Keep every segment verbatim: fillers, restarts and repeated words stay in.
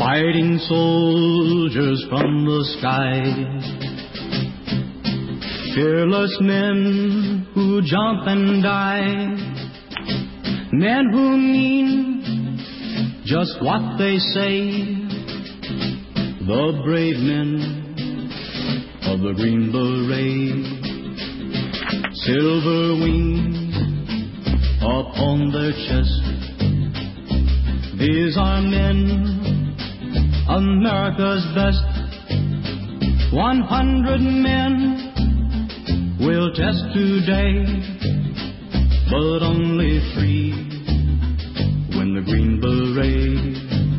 Fighting soldiers from the sky, fearless men who jump and die, men who mean just what they say, the brave men of the Green Beret. Silver wings upon their chest, these are men, America's best. One hundred men will test today, but only three win the Green Beret.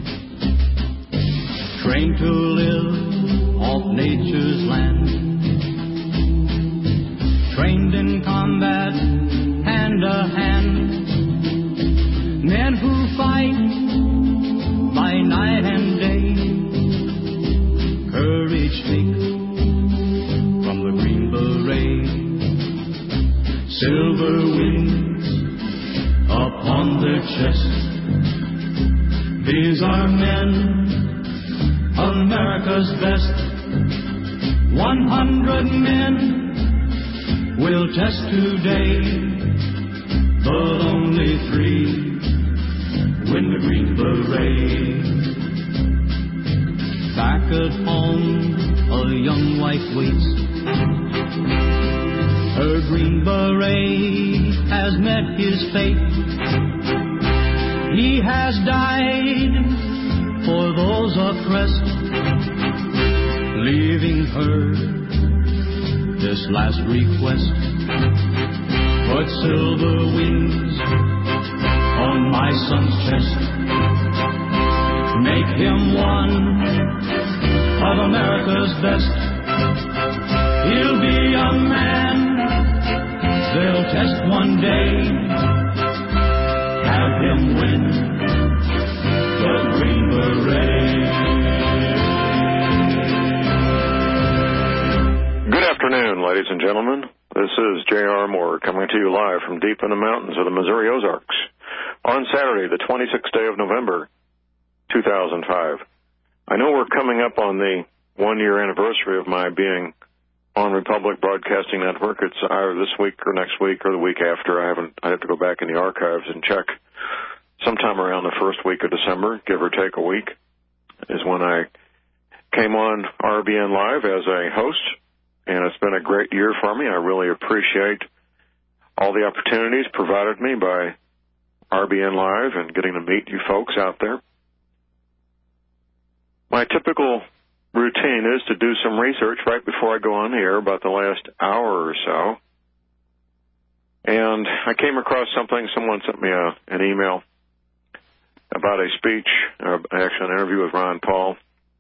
Trained to live off nature's land, trained in combat hand to hand, men who fight by night and day, courage take from the Green Beret. Silver wings upon their chest, these are men, America's best. One hundred men will test today, but only three win the Green Beret. Back at home, a young wife waits. Her Green Beret has met his fate. He has died for those oppressed, leaving her this last request. Put silver wings on my son's chest, make him one of America's best. He'll be a man they'll test one day, have him win the Green Beret. Good afternoon, ladies and gentlemen. This is J R. Moore coming to you live from deep in the mountains of the Missouri Ozarks on Saturday, the twenty-sixth day of November, two thousand five. I know we're coming up on the one-year anniversary of my being on Republic Broadcasting Network. It's either this week or next week or the week after. I haven't. I have to go back in the archives and check. Sometime around the first week of December, give or take a week, is when I came on R B N Live as a host, and it's been a great year for me. I really appreciate all the opportunities provided me by R B N Live and getting to meet you folks out there. My typical routine is to do some research right before I go on the air about the last hour or so. And I came across something. Someone sent me a, an email about a speech, uh, actually an interview with Ron Paul.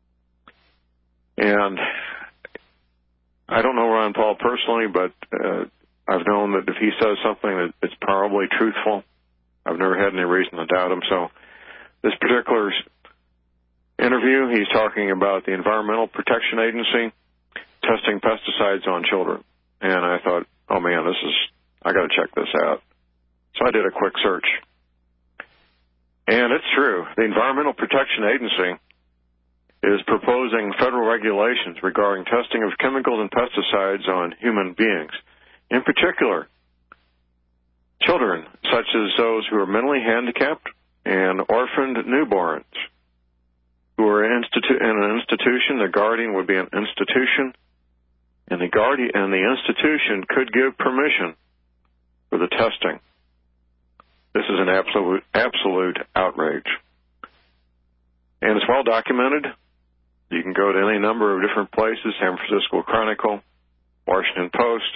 And I don't know Ron Paul personally, but uh, I've known that if he says something, that it's probably truthful. I've never had any reason to doubt him. So this particular interview, he's talking about the Environmental Protection Agency testing pesticides on children. And I thought, oh, man, this is, I got to check this out. So I did a quick search. And it's true. The Environmental Protection Agency is proposing federal regulations regarding testing of chemicals and pesticides on human beings. In particular, children, such as those who are mentally handicapped and orphaned newborns, who are in, institu- in an institution. The guardian would be an institution, and the guardian and the institution could give permission for the testing. This is an absolute absolute outrage, and it's well documented. You can go to any number of different places: San Francisco Chronicle, Washington Post,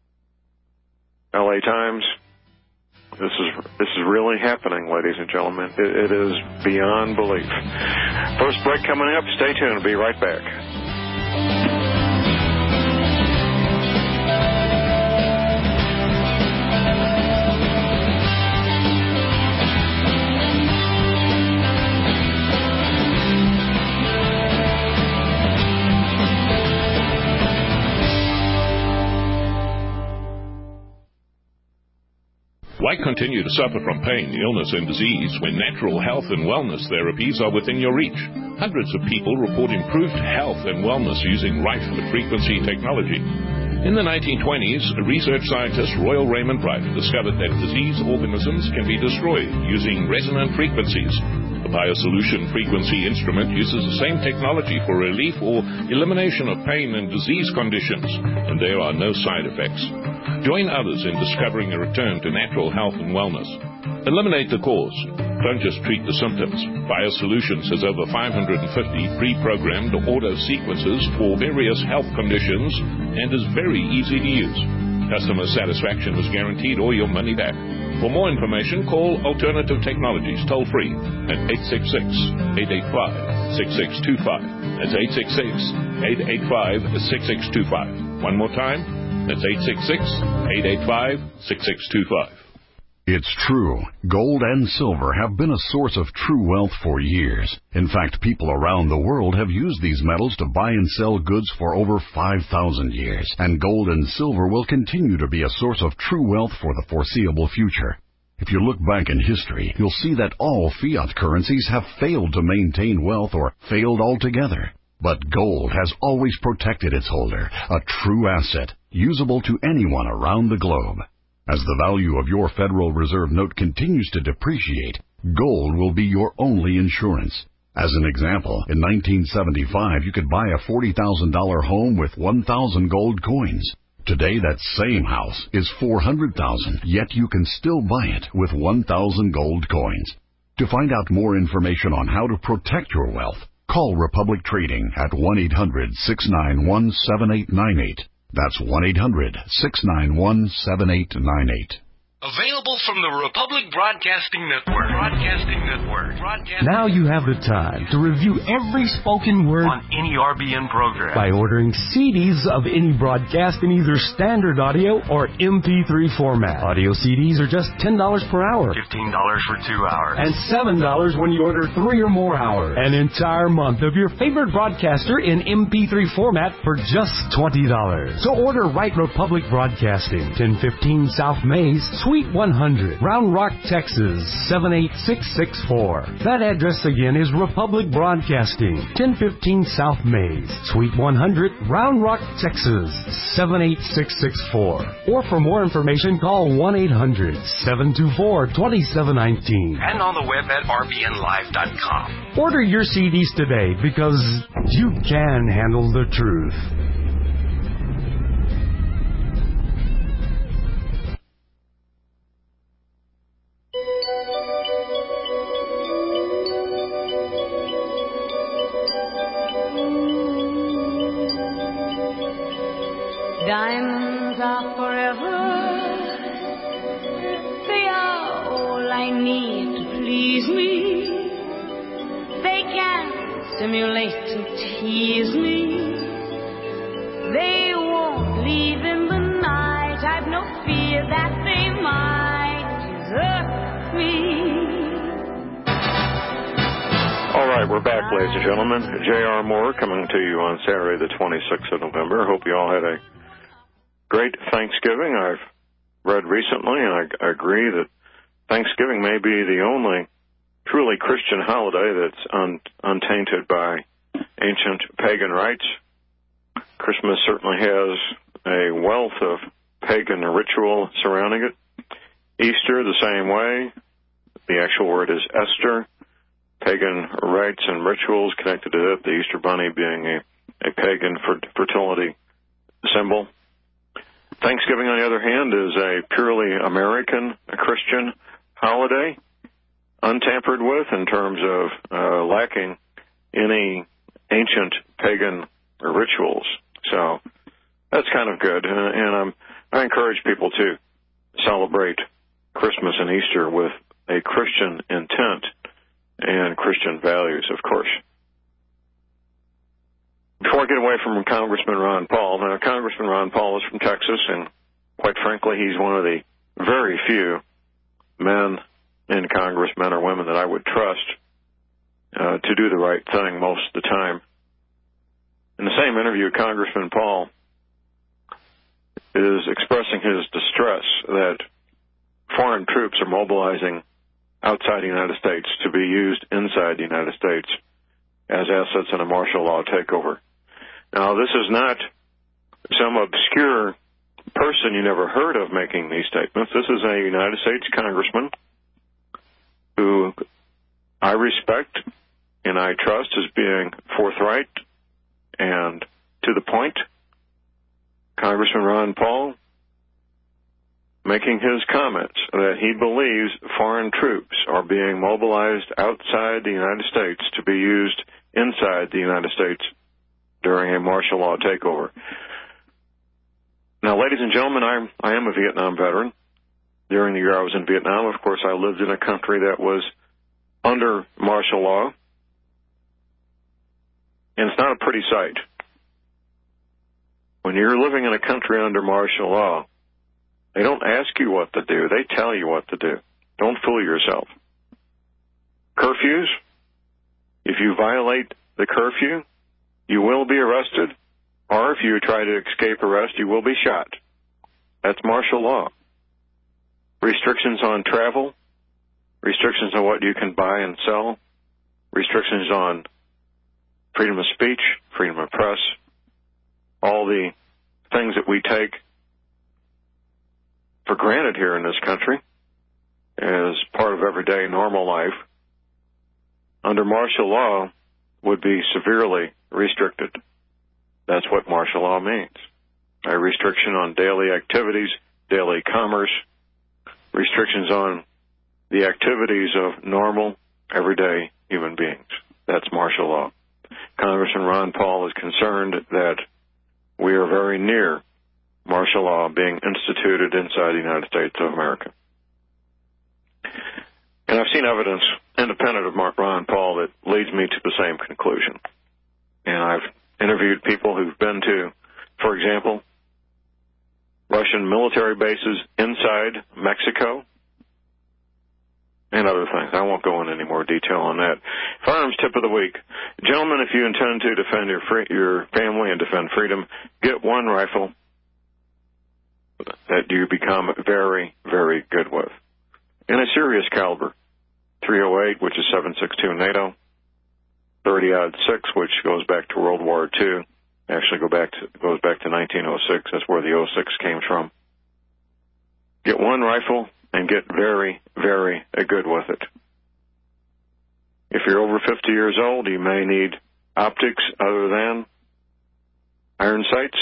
L A Times. This is this is really happening, ladies and gentlemen. It, it is beyond belief. First break coming up. Stay tuned. I'll be right back. Why continue to suffer from pain, illness, and disease when natural health and wellness therapies are within your reach? Hundreds of people report improved health and wellness using radio-frequency technology. In the nineteen twenties, research scientist Royal Raymond Bright discovered that disease organisms can be destroyed using resonant frequencies. The BioSolution frequency instrument uses the same technology for relief or elimination of pain and disease conditions, and there are no side effects. Join others in discovering a return to natural health and wellness. Eliminate the cause. Don't just treat the symptoms. BioSolutions has over five hundred fifty pre-programmed auto sequences for various health conditions and is very easy to use. Customer satisfaction is guaranteed or your money back. For more information, call Alternative Technologies toll-free at eight six six, eight eight five, six six two five. That's eight six six, eight eight five, six six two five. One more time, that's eight six six, eight eight five, six six two five. It's true. Gold and silver have been a source of true wealth for years. In fact, people around the world have used these metals to buy and sell goods for over five thousand years. And gold and silver will continue to be a source of true wealth for the foreseeable future. If you look back in history, you'll see that all fiat currencies have failed to maintain wealth or failed altogether. But gold has always protected its holder, a true asset, usable to anyone around the globe. As the value of your Federal Reserve note continues to depreciate, gold will be your only insurance. As an example, in nineteen seventy-five, you could buy a forty thousand dollars home with one thousand gold coins. Today, that same house is four hundred thousand dollars, yet you can still buy it with one thousand gold coins. To find out more information on how to protect your wealth, call Republic Trading at one eight hundred, six nine one, seven eight nine eight. That's one eight hundred, six nine one, seven eight nine eight. Available from the Republic Broadcasting Network. Broadcasting Network. Broadcasting now you have the time to review every spoken word on any R B N program by ordering C Ds of any broadcast in either standard audio or M P three format. Audio C Ds are just ten dollars per hour, fifteen dollars for two hours, and seven dollars when you order three or more hours. An entire month of your favorite broadcaster in M P three format for just twenty dollars. So order right Republic Broadcasting, ten fifteen South Mays, Suite one hundred, Round Rock, Texas, seven eight six six four. That address again is Republic Broadcasting, ten fifteen South Mays, Suite one hundred, Round Rock, Texas, seven eight six six four. Or for more information, call one eight hundred, seven two four, two seven one nine. And on the web at r b n live dot com. Order your C Ds today because you can handle the truth. Diamonds are forever. They are all I need to please me. They can stimulate and tease me. They won't leave in the night. I've no fear that they might desert me. All right, we're back, ladies and gentlemen. J R. Moore coming to you on Saturday the twenty-sixth of November. Hope you all had a great Thanksgiving. I've read recently, and I, I agree that Thanksgiving may be the only truly Christian holiday that's un, untainted by ancient pagan rites. Christmas certainly has a wealth of pagan ritual surrounding it. Easter, the same way. The actual word is Esther. Pagan rites and rituals connected to it, the Easter bunny being a, a pagan fertility symbol. Thanksgiving, on the other hand, is a purely American Christian holiday, untampered with in terms of uh, lacking any ancient pagan rituals. So that's kind of good, and, and um, I encourage people to celebrate Christmas and Easter with a Christian intent and Christian values, of course. Before I get away from Congressman Ron Paul, now Congressman Ron Paul is from Texas, and quite frankly, he's one of the very few men in Congress, men or women, that I would trust uh, to do the right thing most of the time. In the same interview, Congressman Paul is expressing his distress that foreign troops are mobilizing outside the United States to be used inside the United States as assets in a martial law takeover. Now, this is not some obscure person you never heard of making these statements. This is a United States congressman who I respect and I trust as being forthright and to the point. Congressman Ron Paul making his comments that he believes foreign troops are being mobilized outside the United States to be used inside the United States during a martial law takeover. Now, ladies and gentlemen, I'm, I am a Vietnam veteran. During the year I was in Vietnam, of course, I lived in a country that was under martial law. And it's not a pretty sight. When you're living in a country under martial law, they don't ask you what to do. They tell you what to do. Don't fool yourself. Curfews, if you violate the curfew, you will be arrested, or if you try to escape arrest, you will be shot. That's martial law. Restrictions on travel, restrictions on what you can buy and sell, restrictions on freedom of speech, freedom of press, all the things that we take for granted here in this country as part of everyday normal life, under martial law would be severely restricted. That's what martial law means. A restriction on daily activities, daily commerce, restrictions on the activities of normal, everyday human beings. That's martial law. Congressman Ron Paul is concerned that we are very near martial law being instituted inside the United States of America. And I've seen evidence independent of Ron Paul that leads me to the same conclusion. And I've interviewed people who've been to, for example, Russian military bases inside Mexico and other things. I won't go into any more detail on that. Firearms tip of the week. Gentlemen, if you intend to defend your free, your family and defend freedom, get one rifle that you become very, very good with. In a serious caliber, three oh eight, which is seven six two NATO, thirty aught six, which goes back to World War Two. Actually, go back to, goes back to nineteen oh six. That's where the oh six came from. Get one rifle and get very, very good with it. If you're over fifty years old, you may need optics other than iron sights.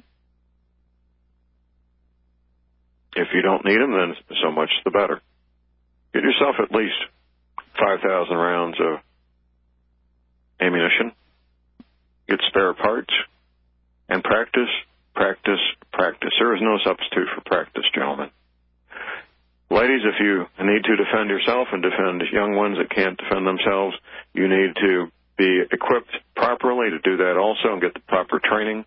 If you don't need them, then so much the better. Get yourself at least five thousand rounds of ammunition. Get spare parts. And practice, practice, practice. There is no substitute for practice, gentlemen. Ladies, if you need to defend yourself and defend young ones that can't defend themselves, you need to be equipped properly to do that also and get the proper training.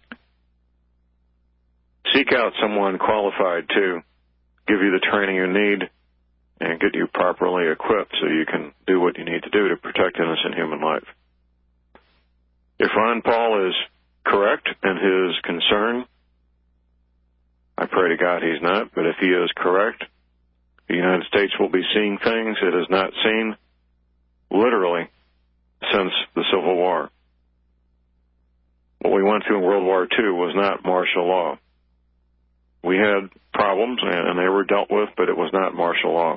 Seek out someone qualified to give you the training you need and get you properly equipped so you can do what you need to do to protect innocent human life. If Ron Paul is correct in his concern, I pray to God he's not, but if he is correct, the United States will be seeing things it has not seen literally since the Civil War. What we went through in World War Two was not martial law. We had problems, and they were dealt with, but it was not martial law.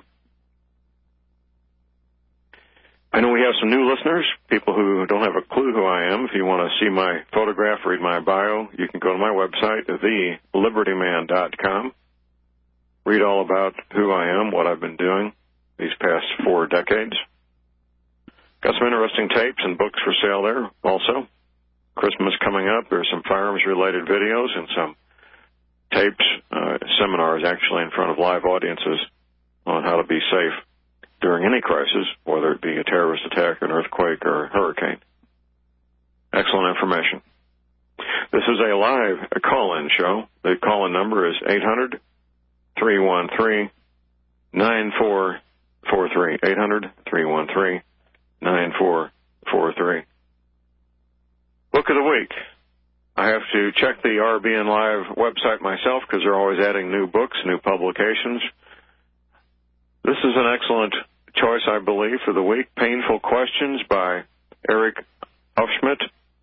I know we have some new listeners, people who don't have a clue who I am. If you want to see my photograph, read my bio, you can go to my website, the liberty man dot com. Read all about who I am, what I've been doing these past four decades. Got some interesting tapes and books for sale there also. Christmas coming up. There's some firearms-related videos and some tapes, uh, seminars actually in front of live audiences on how to be safe during any crisis, whether it be a terrorist attack, an earthquake, or a hurricane. Excellent information. This is a live call-in show. The call-in number is eight hundred, three one three, nine four four three. eight hundred, three one three, nine four four three. Book of the week. I have to check the R B N Live website myself because they're always adding new books, new publications. this is an excellent choice, I believe, for the week. Painful Questions by Eric Aufschmidt.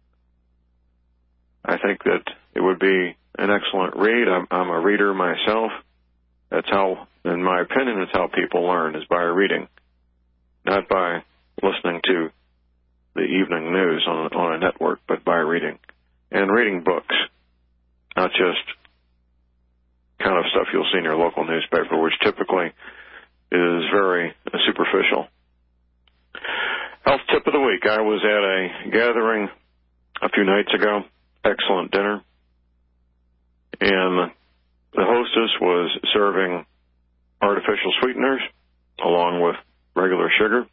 I think that it would be an excellent read. I'm, I'm a reader myself. That's how, in my opinion, that's how people learn, is by reading, not by listening to the evening news on, on a network, but by reading. And reading books, not just kind of stuff you'll see in your local newspaper, which typically is very superficial. Health tip of the week. I was at a gathering a few nights ago, excellent dinner, and the hostess was serving artificial sweeteners along with regular sugar.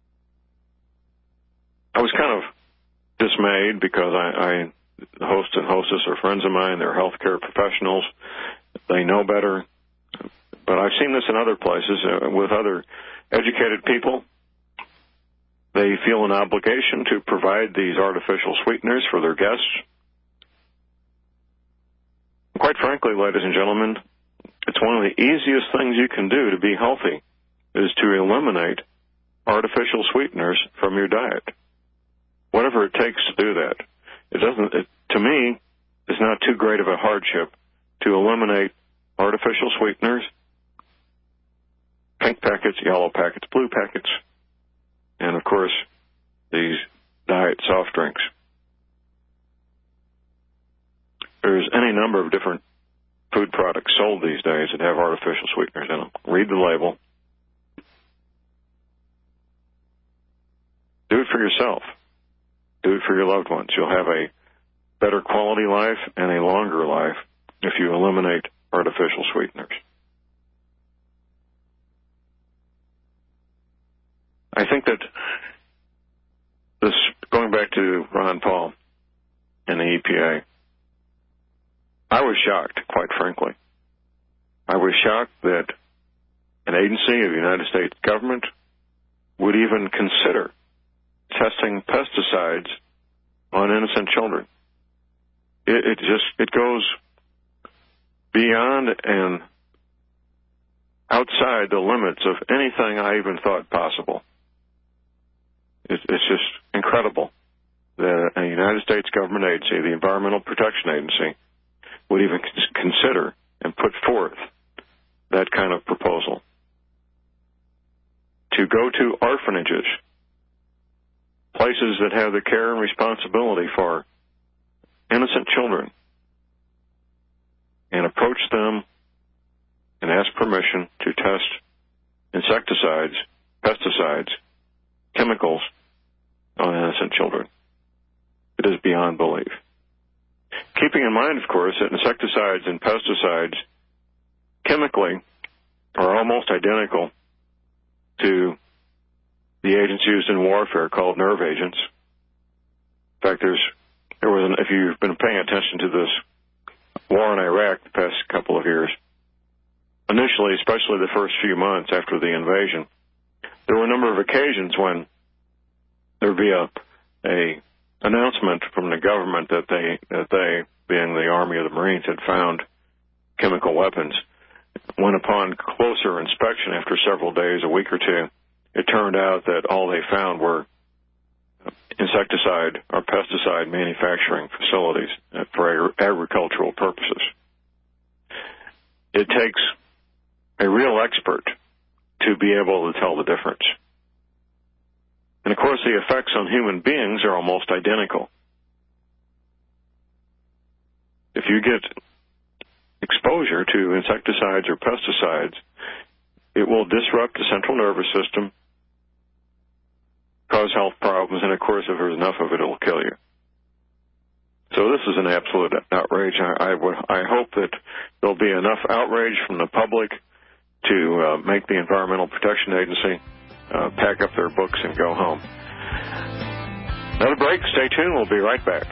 I was kind of dismayed because I, I the host and hostess are friends of mine. They're healthcare professionals. They know better. But I've seen this in other places uh, with other educated people. They feel an obligation to provide these artificial sweeteners for their guests. Quite frankly, ladies and gentlemen, it's one of the easiest things you can do to be healthy is to eliminate artificial sweeteners from your diet. Whatever it takes to do that. It doesn't, it, to me, it's not too great of a hardship to eliminate artificial sweeteners, pink packets, yellow packets, blue packets, and, of course, these diet soft drinks. There's any number of different food products sold these days that have artificial sweeteners in them. Read the label. Do it for yourself. Do it for your loved ones. You'll have a better quality life and a longer life if you eliminate artificial sweeteners. I think that this, going back to Ron Paul and the E P A, I was shocked, quite frankly. I was shocked that an agency of the United States government would even consider testing pesticides on innocent children. It, it just, it goes beyond and outside the limits of anything I even thought possible. It, it's just incredible that a United States government agency, the Environmental Protection Agency, would even consider and put forth that kind of proposal. To go to orphanages, places that have the care and responsibility for innocent children, and approach them and ask permission to test insecticides, pesticides, chemicals on innocent children. It is beyond belief. Keeping in mind, of course, that insecticides and pesticides chemically are almost identical to the agents used in warfare called nerve agents. In fact, there's there was an, if you've been paying attention to this war in Iraq the past couple of years, initially, especially the first few months after the invasion, there were a number of occasions when there would be a, a announcement from the government that they, that they, being the Army or the Marines, had found chemical weapons. When upon closer inspection after several days, a week or two, it turned out that all they found were insecticide or pesticide manufacturing facilities for agricultural purposes. It takes a real expert to be able to tell the difference. And of course, the effects on human beings are almost identical. If you get exposure to insecticides or pesticides, it will disrupt the central nervous system, cause health problems, and of course, if there's enough of it, it'll kill you. So this is an absolute outrage. I, I, would, I hope that there'll be enough outrage from the public to uh, make the Environmental Protection Agency uh, pack up their books and go home. Another break. Stay tuned. We'll be right back.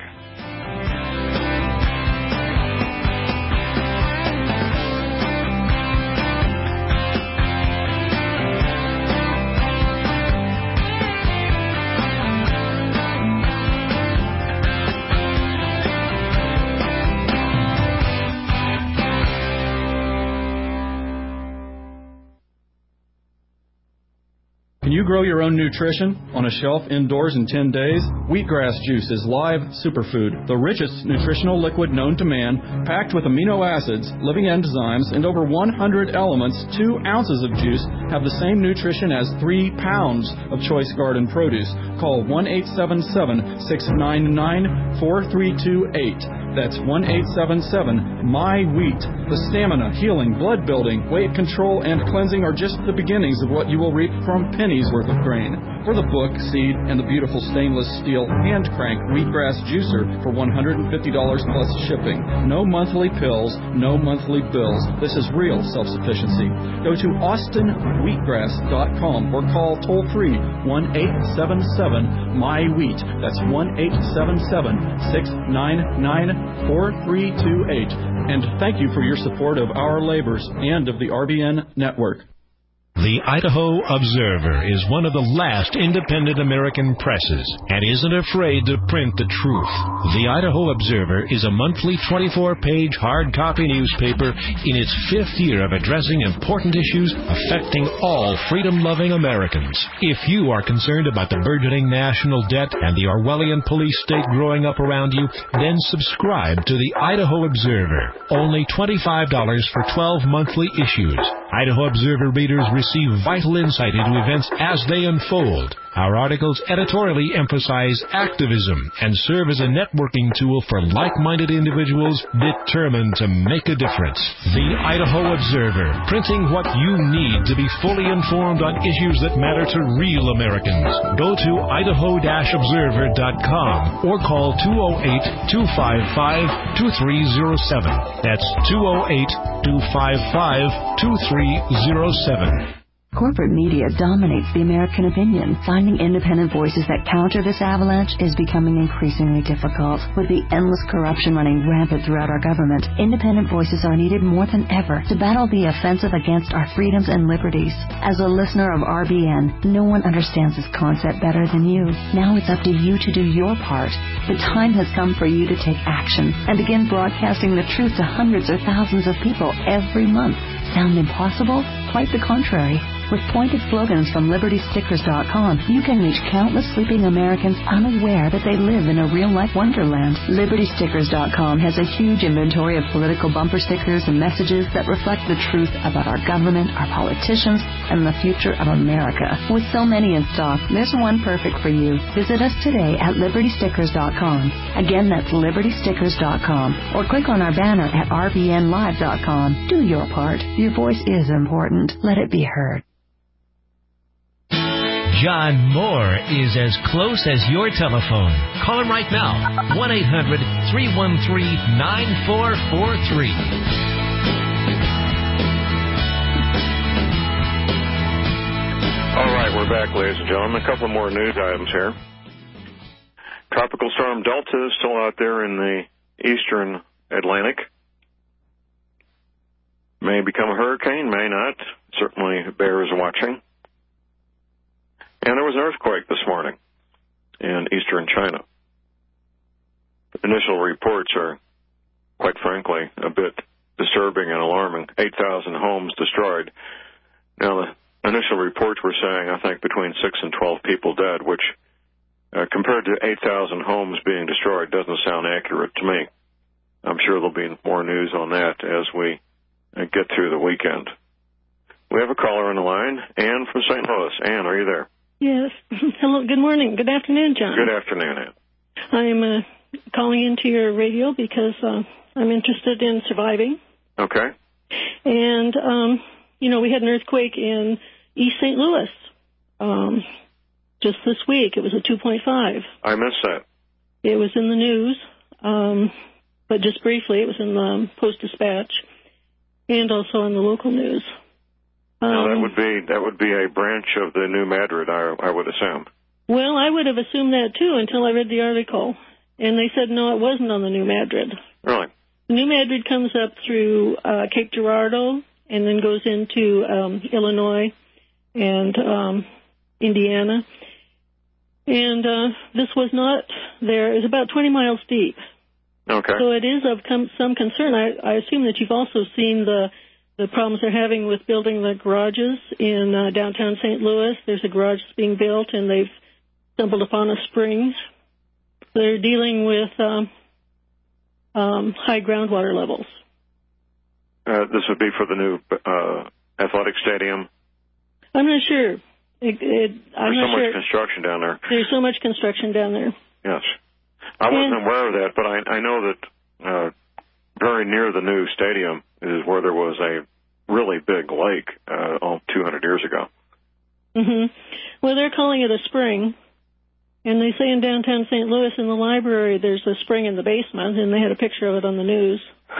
Can you grow your own nutrition on a shelf indoors in ten days? Wheatgrass juice is live superfood, the richest nutritional liquid known to man, packed with amino acids, living enzymes, and over one hundred elements. Two ounces of juice have the same nutrition as three pounds of choice garden produce. Call one eight seven seven, six nine nine, four three two eight. That's one eight seven seven, M Y wheat. The stamina, healing, blood building, weight control, and cleansing are just the beginnings of what you will reap from pennies worth of grain. For the book, seed, and the beautiful stainless steel hand crank wheatgrass juicer for one hundred fifty dollars plus shipping. No monthly pills, no monthly bills. This is real self-sufficiency. Go to austin wheatgrass dot com or call toll free one eight seven seven, M Y wheat. That's one eight seven seven, six nine nine, four three two eight. And thank you for your support of our labors and of the R B N network. The Idaho Observer is one of the last independent American presses and isn't afraid to print the truth. The Idaho Observer is a monthly twenty-four page hard copy newspaper in its fifth year of addressing important issues affecting all freedom-loving Americans. If you are concerned about the burgeoning national debt and the Orwellian police state growing up around you, then subscribe to the Idaho Observer. Only twenty-five dollars for twelve monthly issues. Idaho Observer readers receive vital insight into events as they unfold. Our articles editorially emphasize activism and serve as a networking tool for like-minded individuals determined to make a difference. The Idaho Observer, printing what you need to be fully informed on issues that matter to real Americans. Go to idaho observer dot com or call two oh eight, two five five, two three oh seven. That's two oh eight, two five five, two three oh seven. Corporate media dominates the American opinion. Finding independent voices that counter this avalanche is becoming increasingly difficult. With the endless corruption running rampant throughout our government, independent voices are needed more than ever to battle the offensive against our freedoms and liberties. As a listener of R B N, no one understands this concept better than you. Now it's up to you to do your part. The time has come for you to take action and begin broadcasting the truth to hundreds or thousands of people every month. Sound impossible? Quite the contrary. With pointed slogans from liberty stickers dot com, you can reach countless sleeping Americans unaware that they live in a real-life wonderland. liberty stickers dot com has a huge inventory of political bumper stickers and messages that reflect the truth about our government, our politicians, and the future of America. With so many in stock, there's one perfect for you. Visit us today at liberty stickers dot com. Again, that's liberty stickers dot com. Or click on our banner at r b n live dot com. Do your part. Your voice is important. Let it be heard. John Moore is as close as your telephone. Call him right now. one eight hundred, three one three, nine four four three. All right, we're back, ladies and gentlemen. A couple more news items here. Tropical storm Delta is still out there in the eastern Atlantic. May become a hurricane, may not. Certainly bears watching. And there was an earthquake this morning in eastern China. Initial reports are, quite frankly, a bit disturbing and alarming. eight thousand homes destroyed. Now, the initial reports were saying, I think, between six and twelve people dead, which, uh, compared to eight thousand homes being destroyed, doesn't sound accurate to me. I'm sure there'll be more news on that as we uh, get through the weekend. We have a caller on the line, Ann from Saint Louis. Ann, are you there? Yes. Hello. Good morning. Good afternoon, John. Good afternoon, Ann. I'm uh, calling into your radio because uh, I'm interested in surviving. Okay. And, um, you know, we had an earthquake in East Saint Louis um, just this week. It was a two point five. I missed that. It was in the news, um, but just briefly. It was in the Post-Dispatch and also in the local news. Now, that Um, would be that would be a branch of the New Madrid, I, I would assume. Well, I would have assumed that, too, until I read the article. And they said, no, it wasn't on the New Madrid. Really? The New Madrid comes up through uh, Cape Girardeau and then goes into um, Illinois and um, Indiana. And uh, this was not there. It's about twenty miles deep. Okay. So it is of com- some concern. I, I assume that you've also seen the the problems they're having with building the garages in uh, downtown Saint Louis. There's a garage that's being built, and they've stumbled upon a spring. They're dealing with um, um, high groundwater levels. Uh, this would be for the new uh, athletic stadium. I'm not sure. It, it, I'm There's not so much sure. construction down there. There's so much construction down there. Yes. I wasn't and, aware of that, but I, I know that uh, very near the new stadium is where there was a really big lake uh, oh, two hundred years ago. Mm-hmm. Well, they're calling it a spring. And they say in downtown Saint Louis in the library there's a spring in the basement, and they had a picture of it on the news.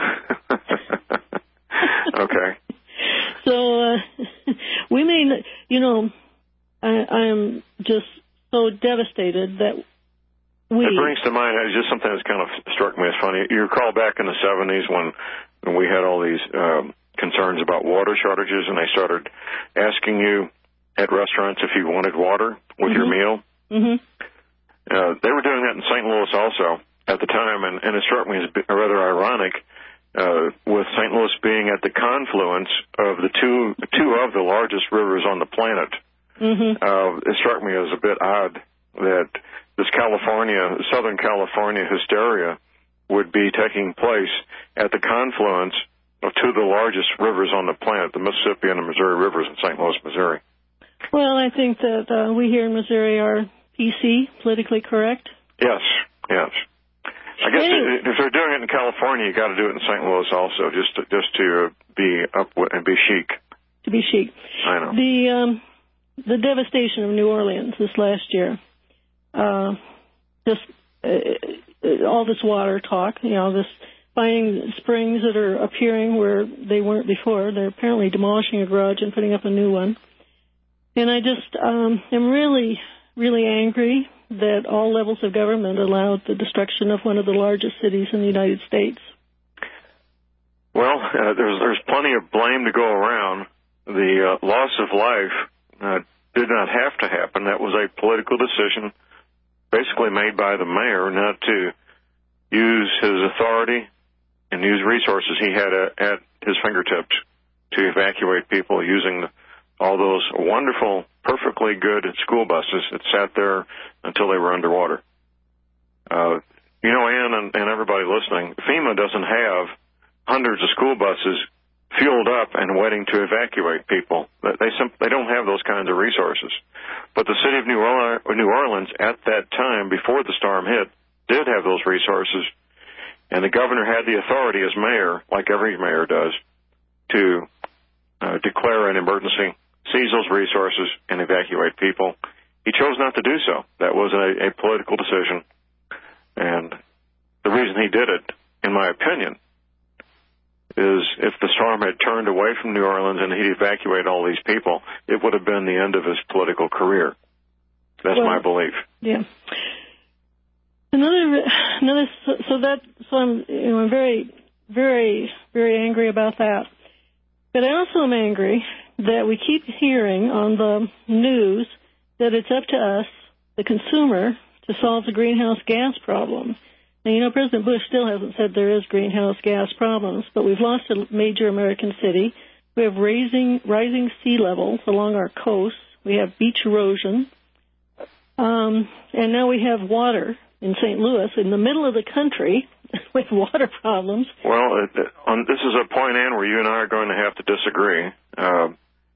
Okay. So uh, we may, you know, I, I'm just so devastated that we... It brings to mind uh, just something that's kind of struck me as funny. You recall back in the seventies when, when we had all these um, concerns about water shortages, and they started asking you at restaurants if you wanted water with mm-hmm. your meal? Mm-hmm. Uh, they were doing that in Saint Louis also at the time, and, and it struck me as rather ironic, uh, with Saint Louis being at the confluence of the two two of the largest rivers on the planet. Mm-hmm. Uh, it struck me as a bit odd that this California, Southern California hysteria would be taking place at the confluence of two of the largest rivers on the planet, the Mississippi and the Missouri rivers in Saint Louis, Missouri. Well, I think that uh, we here in Missouri are P C, politically correct. Yes, yes. I guess anyway. if they're doing it in California, you got to do it in Saint Louis also, just to, just to be up and be chic. To be chic. I know. The um, the devastation of New Orleans this last year, uh, just uh, all this water talk, you know, this finding springs that are appearing where they weren't before. They're apparently demolishing a garage and putting up a new one. And I just um, am really, really angry that all levels of government allowed the destruction of one of the largest cities in the United States. Well, uh, there's there's plenty of blame to go around. The uh, loss of life uh, did not have to happen. That was a political decision basically made by the mayor not to use his authority and use resources he had at, at his fingertips to evacuate people using the, all those wonderful, perfectly good school buses that sat there until they were underwater. Uh, you know, Ann and, and everybody listening, FEMA doesn't have hundreds of school buses fueled up and waiting to evacuate people. They simp- they don't have those kinds of resources. But the city of New Orleans, New Orleans at that time, before the storm hit, did have those resources, and the governor had the authority as mayor, like every mayor does, to uh, declare an emergency, seize those resources, and evacuate people. He chose not to do so. That was a, a political decision. And the reason he did it, in my opinion, is if the storm had turned away from New Orleans and he'd evacuated all these people, it would have been the end of his political career. That's well, my belief. Yeah. Another, another. So, so that, so I'm, you know, I'm very, very, very angry about that. But I also am angry that we keep hearing on the news that it's up to us, the consumer, to solve the greenhouse gas problem. Now, you know, President Bush still hasn't said there is greenhouse gas problems, but we've lost a major American city. We have raising, rising sea levels along our coasts. We have beach erosion. Um, and now we have water in Saint Louis, in the middle of the country, with water problems. Well, it, on, this is a point, Ann, where you and I are going to have to disagree. Uh,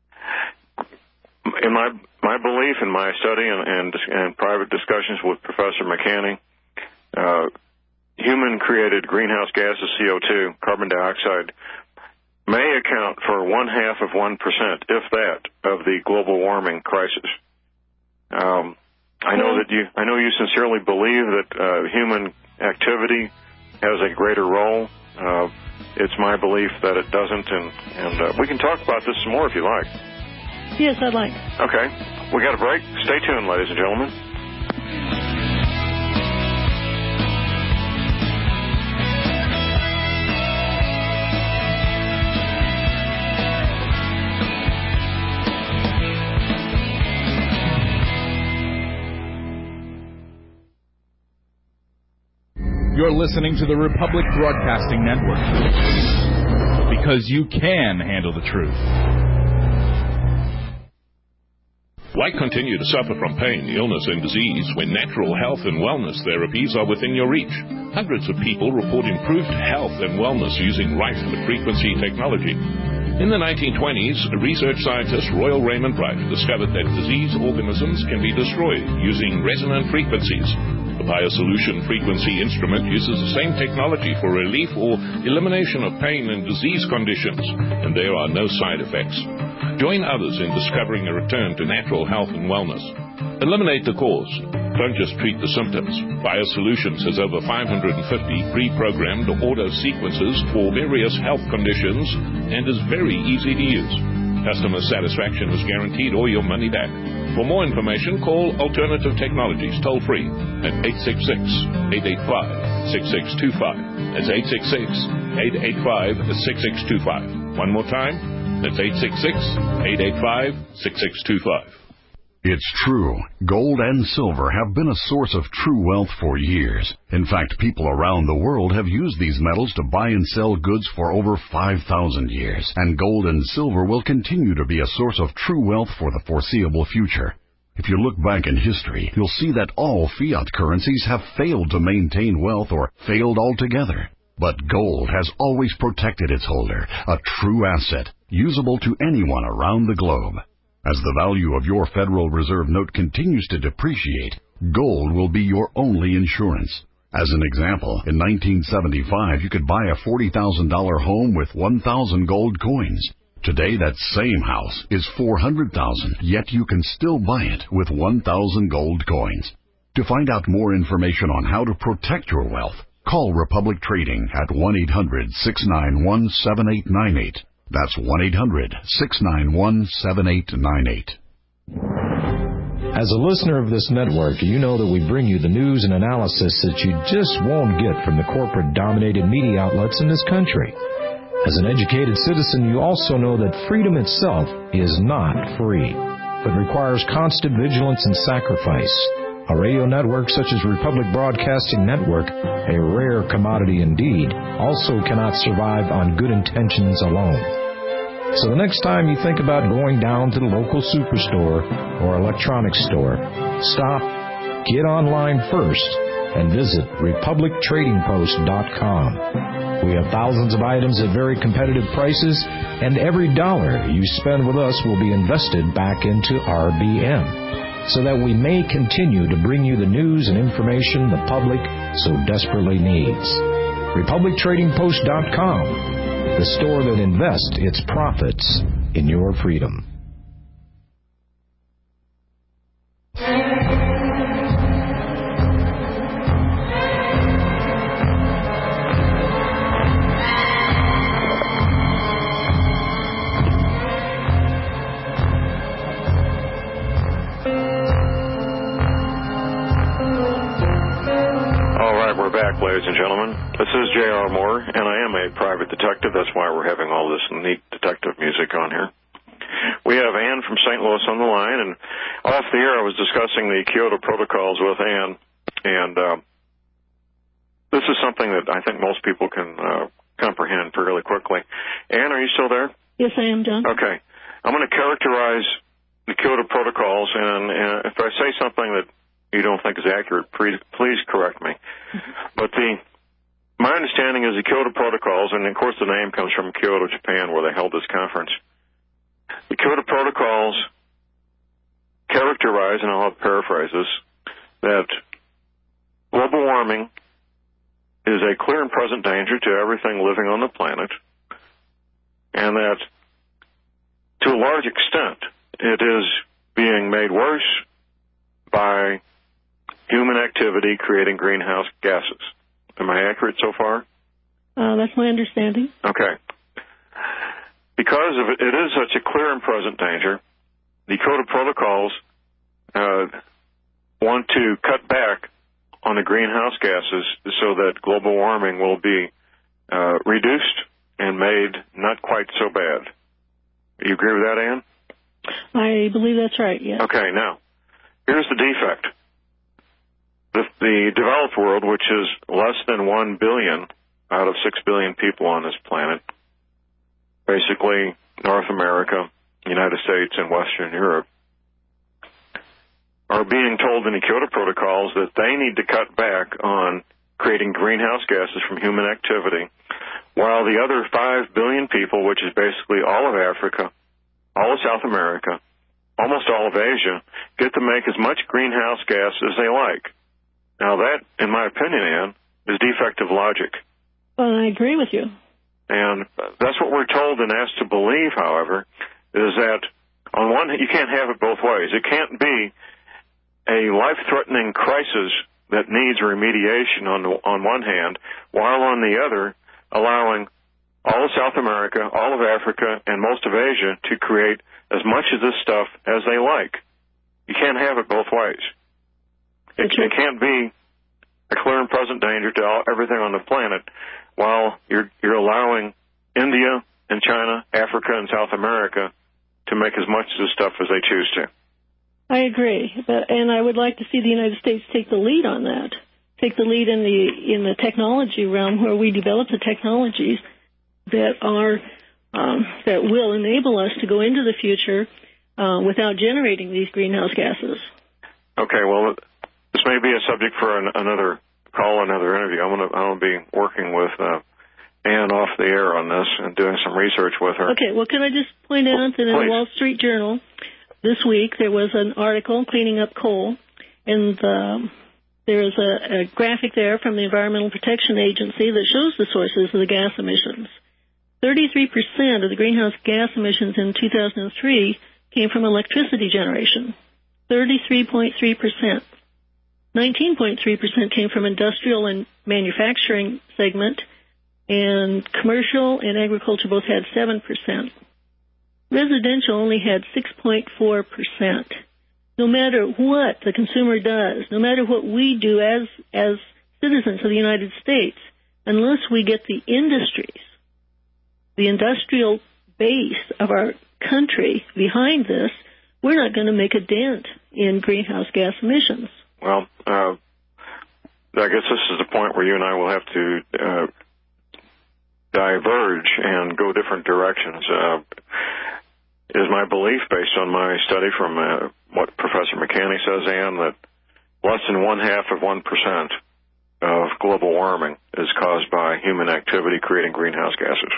in my my belief, in my study and, and, and private discussions with Professor McCanny, uh, human-created greenhouse gases, C O two, carbon dioxide, may account for one half of one percent, if that, of the global warming crisis. Um, I know that you. I know you sincerely believe that uh, human activity has a greater role. Uh, it's my belief that it doesn't, and and uh, we can talk about this some more if you like. Yes, I'd like. Okay, we got a break. Stay tuned, ladies and gentlemen. You're listening to the Republic Broadcasting Network. because you can handle the truth. Why continue to suffer from pain, illness, and disease when natural health and wellness therapies are within your reach? Hundreds of people report improved health and wellness using radio-frequency technology. In the nineteen twenties, research scientist Royal Raymond Bright discovered that disease organisms can be destroyed using resonant frequencies. The BioSolution frequency instrument uses the same technology for relief or elimination of pain and disease conditions, and there are no side effects. Join others in discovering a return to natural health and wellness. Eliminate the cause. Don't just treat the symptoms. BioSolutions has over five hundred fifty pre-programmed auto sequences for various health conditions and is very easy to use. Customer satisfaction is guaranteed or your money back. For more information, call Alternative Technologies toll-free at eight six six, eight eight five, six six two five. That's eight six six, eight eight five, six six two five. One more time, that's eight six six, eight eight five, six six two five. It's true. Gold and silver have been a source of true wealth for years. In fact, people around the world have used these metals to buy and sell goods for over five thousand years. And gold and silver will continue to be a source of true wealth for the foreseeable future. If you look back in history, you'll see that all fiat currencies have failed to maintain wealth or failed altogether. But gold has always protected its holder, a true asset, usable to anyone around the globe. As the value of your Federal Reserve note continues to depreciate, gold will be your only insurance. As an example, in nineteen seventy-five, you could buy a forty thousand dollars home with one thousand gold coins. Today, that same house is four hundred thousand dollars, yet you can still buy it with one thousand gold coins. To find out more information on how to protect your wealth, call Republic Trading at one eight hundred, six nine one, seven eight nine eight. That's one eight hundred, six nine one, seven eight nine eight. As a listener of this network, you know that we bring you the news and analysis that you just won't get from the corporate-dominated media outlets in this country. As an educated citizen, you also know that freedom itself is not free, but requires constant vigilance and sacrifice. A radio network such as Republic Broadcasting Network, a rare commodity indeed, also cannot survive on good intentions alone. So the next time you think about going down to the local superstore or electronics store, stop, get online first, and visit republic trading post dot com. We have thousands of items at very competitive prices, and every dollar you spend with us will be invested back into R B M. So that we may continue to bring you the news and information the public so desperately needs. republic trading post dot com, the store that invests its profits in your freedom. Ladies and gentlemen, this is J R. Moore, and I am a private detective. That's why we're having all this neat detective music on here. We have Ann from Saint Louis on the line, and off the air I was discussing the Kyoto Protocols with Ann, and uh, this is something that I think most people can uh, comprehend fairly quickly. Ann, are you still there? Yes, I am, John. Okay. I'm going to characterize the Kyoto Protocols, and, and if I say something that you don't think is accurate, please, please correct me. Mm-hmm. But the my understanding is the Kyoto Protocols, and of course the name comes from Kyoto, Japan, where they held this conference. The Kyoto Protocols characterize, and I'll have paraphrases, that global warming is a clear and present danger to everything living on the planet, and that to a large extent it is being made worse by human activity creating greenhouse gases. Am I accurate so far? Uh, that's my understanding. Okay. Because of it, it is such a clear and present danger, the Kyoto Protocols uh, want to cut back on the greenhouse gases so that global warming will be uh, reduced and made not quite so bad. You agree with that, Ann? I believe that's right, yes. Okay, now, here's the defect. The, the developed world, which is less than one billion out of six billion people on this planet, basically North America, United States, and Western Europe, are being told in the Kyoto Protocols that they need to cut back on creating greenhouse gases from human activity, while the other five billion people, which is basically all of Africa, all of South America, almost all of Asia, get to make as much greenhouse gas as they like. Now that, in my opinion, Ann, is defective logic. Well, I agree with you. And that's what we're told and asked to believe, however, is that on one hand, you can't have it both ways. It can't be a life-threatening crisis that needs remediation on the, on one hand, while on the other allowing all of South America, all of Africa, and most of Asia to create as much of this stuff as they like. You can't have it both ways. It, it can't be a clear and present danger to all, everything on the planet while you're, you're allowing India and China, Africa, and South America to make as much of this stuff as they choose to. I agree, but, and I would like to see the United States take the lead on that, take the lead in the in the technology realm where we develop the technologies that are um, that will enable us to go into the future uh, without generating these greenhouse gases. Okay, well, this may be a subject for an, another call, another interview. I'm going to I'm going to be working with uh, Ann off the air on this and doing some research with her. Okay, well, can I just point out that in the Wall Street Journal this week there was an article, Cleaning Up Coal, and um, there is a, a graphic there from the Environmental Protection Agency that shows the sources of the gas emissions. thirty-three percent of the greenhouse gas emissions in two thousand three came from electricity generation, thirty-three point three percent. nineteen point three percent came from industrial and manufacturing segment, and commercial and agriculture both had seven percent. Residential only had six point four percent. No matter what the consumer does, no matter what we do as as citizens of the United States, unless we get the industries, the industrial base of our country behind this, we're not going to make a dent in greenhouse gas emissions. Well, uh, I guess this is the point where you and I will have to uh, diverge and go different directions. Uh, it is my belief, based on my study from uh, what Professor McCanney says, Ann, that less than one half of one percent of global warming is caused by human activity creating greenhouse gases.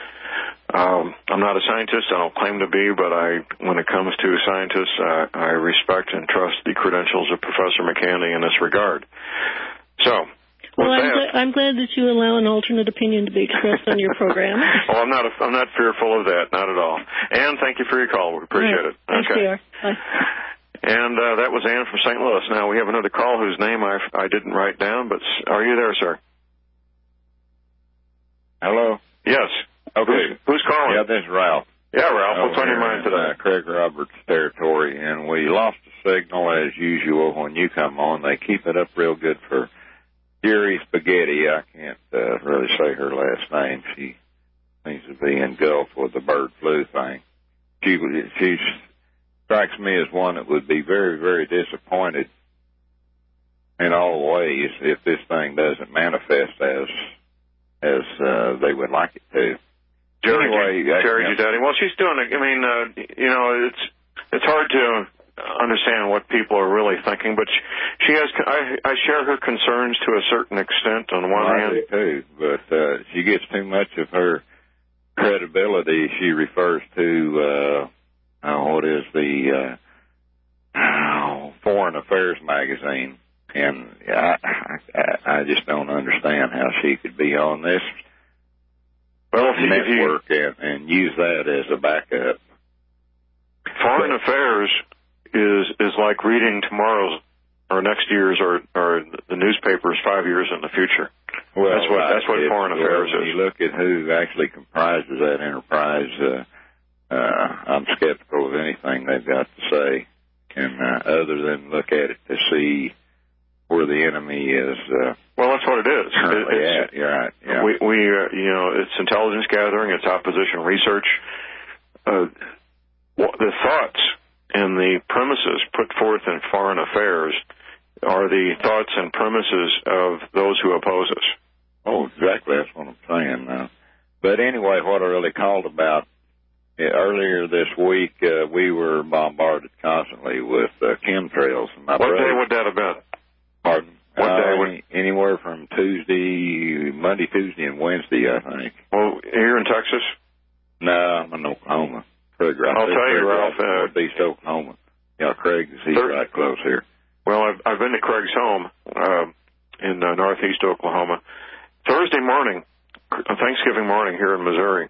Um, I'm not a scientist. I don't claim to be, but I, when it comes to scientists, uh, I respect and trust the credentials of Professor McCanney in this regard. So, well, I'm, that, gl- I'm glad that you allow an alternate opinion to be expressed on your program. well, I'm not. A, I'm not fearful of that. Not at all. Ann, thank you for your call. We appreciate right. it. Thanks, okay. dear. Bye. And uh, that was Ann from Saint Louis. Now we have another call whose name I I didn't write down, but are you there, sir? Hello. Yes. Okay. Who's, who's calling? Yeah, this is Ralph. Yeah, Ralph. What's on your mind in, today? Uh, Craig Roberts territory, and we lost the signal as usual when you come on. They keep it up real good for Jerry Spaghetti. I can't uh, really say her last name. She seems to be engulfed with the bird flu thing. She she strikes me as one that would be very, very disappointed in all ways if this thing doesn't manifest as as uh, they would like it to. Jerry, anyway, Jerry I, Giudetti. Well, she's doing it. I mean, uh, you know, it's it's hard to understand what people are really thinking, but she, she has. I, I share her concerns to a certain extent. On one I hand, do too, but uh, she gets too much of her credibility. She refers to uh, oh, what is the uh, oh, Foreign Affairs magazine, and I, I I just don't understand how she could be on this. Well, if network you, and, and use that as a backup. Foreign Affairs is is like reading tomorrow's or next year's or or the newspapers five years in the future. Well, that's what right. that's what it's, Foreign Affairs well, when is. You look at who actually comprises that enterprise. Uh, uh, I'm skeptical of anything they've got to say, and uh, other than look at it to see where the enemy is. Uh, well, that's what it is. Currently it's, at. You're right. Yeah. We, we uh, you know, it's intelligence gathering, it's opposition research. Uh, the thoughts and the premises put forth in Foreign Affairs are the thoughts and premises of those who oppose us. Oh, exactly. That's what I'm saying. Uh, but anyway, what I really called about, uh, earlier this week, uh, we were bombarded constantly with uh, chemtrails. My what brother, day would that have been? Pardon? What uh, day would... any, anywhere from Tuesday, Monday, Tuesday, and Wednesday, I think. Well, here in Texas? No, I'm in Oklahoma. Craig, right I'll tell you, Ralph. Uh, Northeast Oklahoma. Yeah, Craig is he's thir- right close here. Well, I've, I've been to Craig's home uh, in uh, Northeast Oklahoma. Thursday morning, Thanksgiving morning here in Missouri,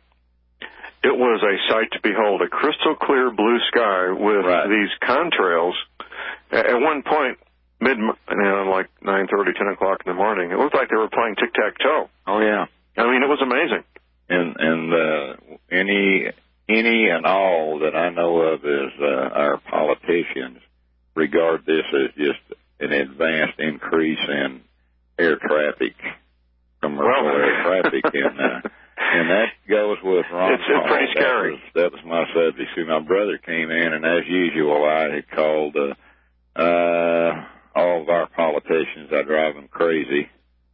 it was a sight to behold, a crystal clear blue sky with right. these contrails. At one point, mid, you know, like nine thirty, ten o'clock in the morning, it looked like they were playing tic-tac-toe. Oh, yeah. I mean, it was amazing. And and uh, any any and all that I know of is uh, our politicians regard this as just an advanced increase in air traffic, commercial well, air traffic, and uh, and that goes with Ron It's, Paul. it's pretty scary. That was, that was my subject. See, my brother came in, and as usual, I had called uh, uh, all of our politicians. I drive them crazy,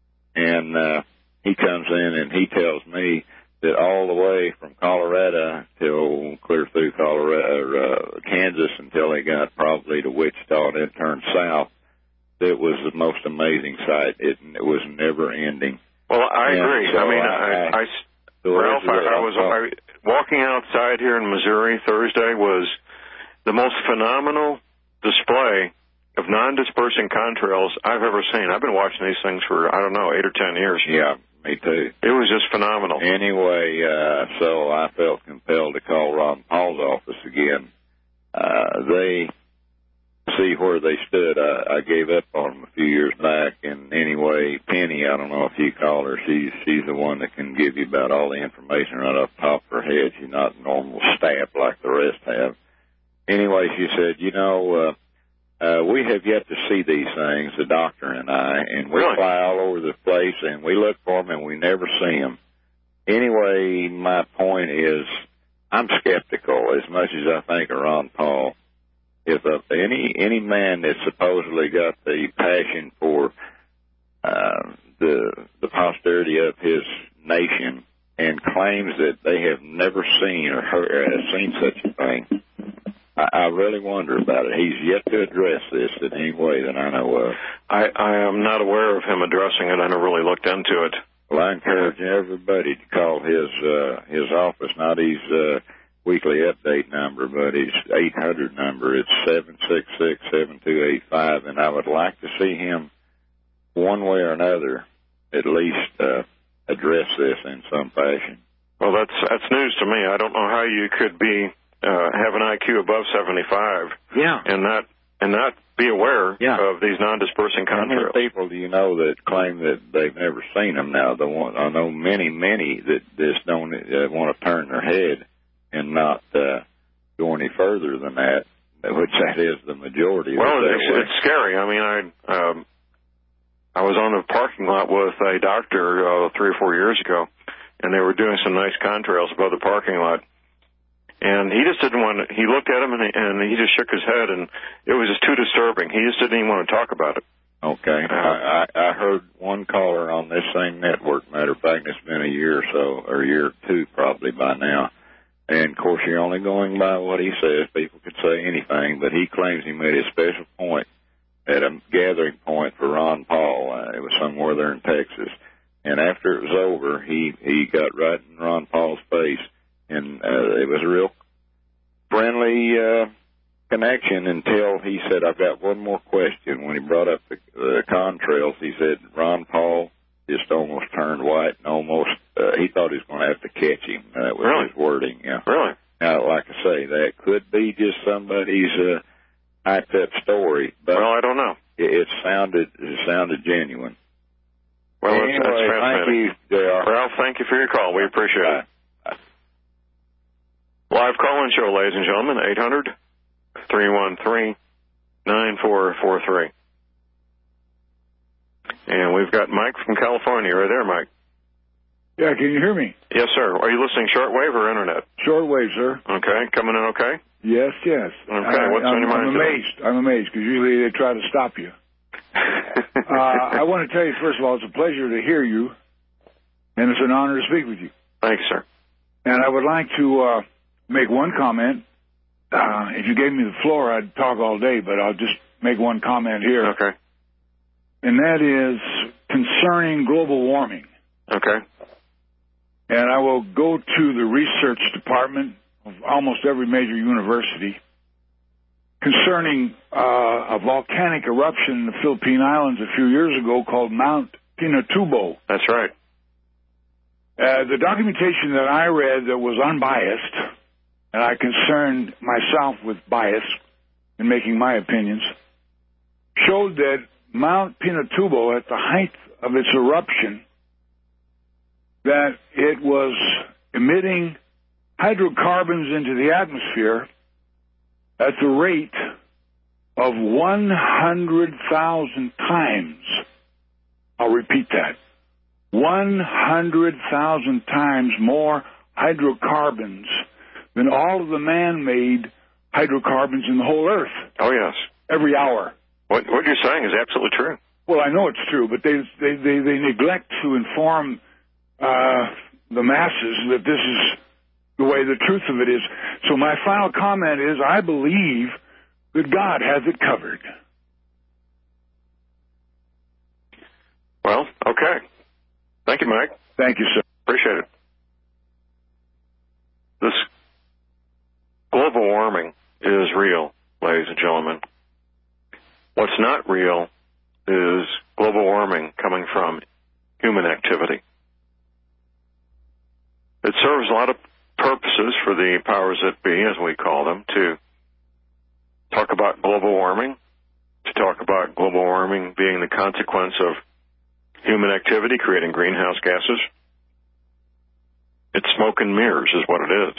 and uh, he comes in and he tells me that all the way from Colorado till clear through Colorado, uh, Kansas, until they got probably to Wichita and then turned south, it was the most amazing sight. It, it was never ending. Well, I and agree. So I mean, I, I, I, I Ralph, I, I was I, walking outside here in Missouri Thursday was the most phenomenal display of non-dispersing contrails I've ever seen. I've been watching these things for, I don't know, eight or ten years. Yeah. Me too. It was just phenomenal. Anyway, uh, so I felt compelled to call Ron Paul's office again. Uh, they see where they stood. I, I gave up on them a few years back. And anyway, Penny, I don't know if you call her, she's, she's the one that can give you about all the information right off the top of her head. She's not normal staff like the rest have. Anyway, she said, you know, uh, Uh, we have yet to see these things, the doctor and I, and we really? fly all over the place, and we look for them, and we never see them. Anyway, my point is, I'm skeptical as much as I think of Ron Paul. If uh, any any man that supposedly got the passion for uh, the the posterity of his nation and claims that they have never seen or heard, or seen such a thing, I really wonder about it. He's yet to address this in any way that I know of. I, I am not aware of him addressing it. I never really looked into it. Well, I encourage everybody to call his uh, his office, not his uh, weekly update number, but his eight hundred number. It's seven six six, seven two eight five, and I would like to see him one way or another at least uh, address this in some fashion. Well, that's that's news to me. I don't know how you could be Uh, have an I Q above seventy-five, yeah, and not and not be aware yeah. of these non-dispersing contrails. How many people do you know that claim that they've never seen them? Now, the one, I know many, many that just don't uh, want to turn their head and not uh, go any further than that, which that is the majority. Well, of it it's, it's scary. I mean, I um, I was on the parking lot with a doctor uh, three or four years ago, and they were doing some nice contrails above the parking lot. And he just didn't want to, he looked at him and he, and he just shook his head, and it was just too disturbing. He just didn't even want to talk about it. Okay. Uh, I, I heard one caller on this same network, matter of fact, it's been a year or so, or a year or two probably by now. And, of course, you're only going by what he says. People could say anything, but he claims he made a special point at a gathering point for Ron Paul. Uh, it was somewhere there in Texas. And after it was over, he, he got right in Ron Paul's face. And uh, it was a real friendly uh, connection until he said, I've got one more question. When he brought up the uh, contrails, he said, Ron Paul just almost turned white and almost, uh, he thought he was going to have to catch him. That was really? his wording. Yeah. Really? Now, like I say, that could be just somebody's uh, hyped-up story. But well, I don't know. It, it sounded it sounded genuine. Well, anyway, that's, that's fascinating. Thank you, J R. Ralph, thank you for your call. We appreciate Bye. it. Live call-in show, ladies and gentlemen, eight hundred, three one three, nine four four three. And we've got Mike from California. Right there, Mike. Yeah, can you hear me? Yes, sir. Are you listening shortwave or internet? Shortwave, sir. Okay. Coming in okay? Yes, yes. Okay. I, What's I'm, on your mind I'm amazed. today? I'm amazed because usually they try to stop you. uh, I want to tell you, first of all, it's a pleasure to hear you, and it's an honor to speak with you. Thanks, sir. And I would like to uh, make one comment. Uh, if you gave me the floor, I'd talk all day, but I'll just make one comment here. Okay. And that is concerning global warming. Okay. And I will go to the research department of almost every major university concerning uh, a volcanic eruption in the Philippine Islands a few years ago called Mount Pinatubo. That's right. Uh, the documentation that I read that was unbiased, and I concerned myself with bias in making my opinions, showed that Mount Pinatubo, at the height of its eruption, that it was emitting hydrocarbons into the atmosphere at the rate of one hundred thousand times. I'll repeat that. one hundred thousand times more hydrocarbons than all of the man-made hydrocarbons in the whole Earth. Oh, yes. Every hour. What, what you're saying is absolutely true. Well, I know it's true, but they they, they, they neglect to inform uh, the masses that this is the way the truth of it is. So my final comment is I believe that God has it covered. Well, okay. Thank you, Mike. Thank you, sir. Appreciate it. This global warming is real, ladies and gentlemen. What's not real is global warming coming from human activity. It serves a lot of purposes for the powers that be, as we call them, to talk about global warming, to talk about global warming being the consequence of human activity creating greenhouse gases. It's smoke and mirrors is what it is.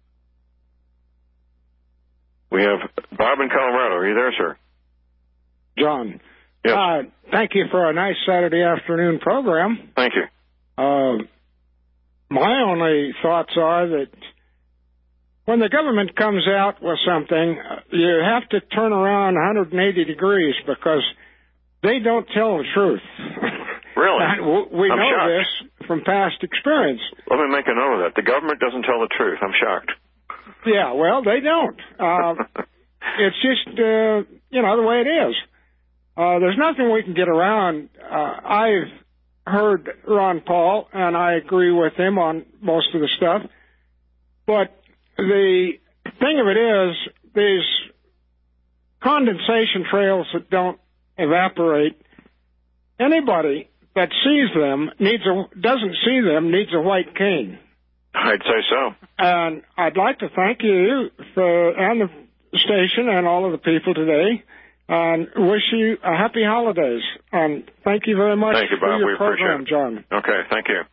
We have Bob in Colorado. Are you there, sir? John. Yes. Uh, thank you for a nice Saturday afternoon program. Thank you. Uh, my only thoughts are that when the government comes out with something, you have to turn around one hundred eighty degrees because they don't tell the truth. Really? And we I'm know shocked. this from past experience. Let me make a note of that. The government doesn't tell the truth. I'm shocked. Yeah, well, they don't. Uh, it's just, uh, you know, the way it is. Uh, there's nothing we can get around. Uh, I've heard Ron Paul, and I agree with him on most of the stuff. But the thing of it is, these condensation trails that don't evaporate, anybody that sees them needs a doesn't see them needs a white cane. I'd say so. And I'd like to thank you for and the station and all of the people today, and wish you a happy holidays. And thank you very much thank you, for Bob. your we program, appreciate it. John. Okay, thank you.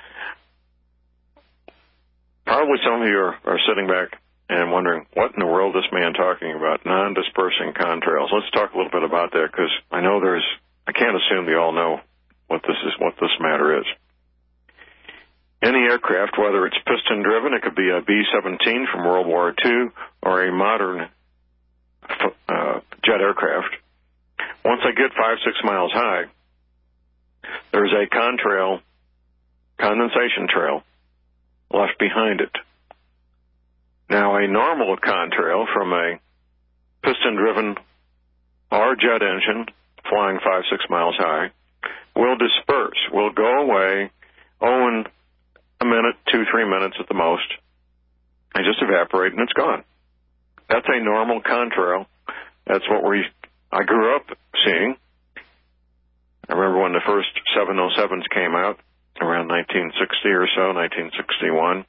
Probably some of you are, are sitting back and wondering, what in the world is this man talking about? Non-dispersing contrails. Let's talk a little bit about that, because I know there's, I can't assume you all know what this is, what this matter is. Any aircraft, whether it's piston-driven, it could be a B seventeen from World War Two, or a modern uh, jet aircraft. Once they get five, six miles high, there's a contrail, condensation trail, left behind it. Now, a normal contrail from a piston-driven or jet engine flying five, six miles high will disperse, will go away, oh, in a minute, two, three minutes at the most, and just evaporate, and it's gone. That's a normal contrail. That's what we I grew up seeing. I remember when the first seven oh sevens came out, around nineteen sixty or so, nineteen sixty-one.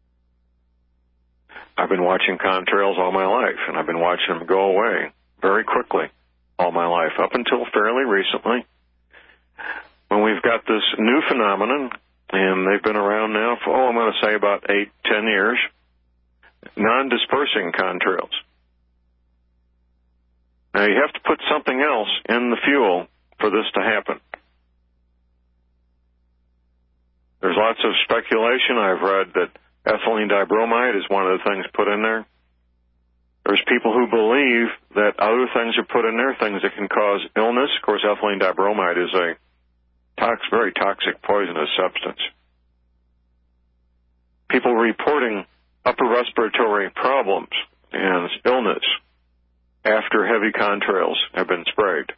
I've been watching contrails all my life, and I've been watching them go away very quickly all my life, up until fairly recently, when we've got this new phenomenon, and they've been around now for, oh, I'm going to say about eight, ten years, non-dispersing contrails. Now, you have to put something else in the fuel for this to happen. There's lots of speculation. I've read that ethylene dibromide is one of the things put in there. There's people who believe that other things are put in there, things that can cause illness. Of course, ethylene dibromide is a tox, very toxic, poisonous substance. people reporting upper respiratory problems and illness after heavy contrails have been sprayed.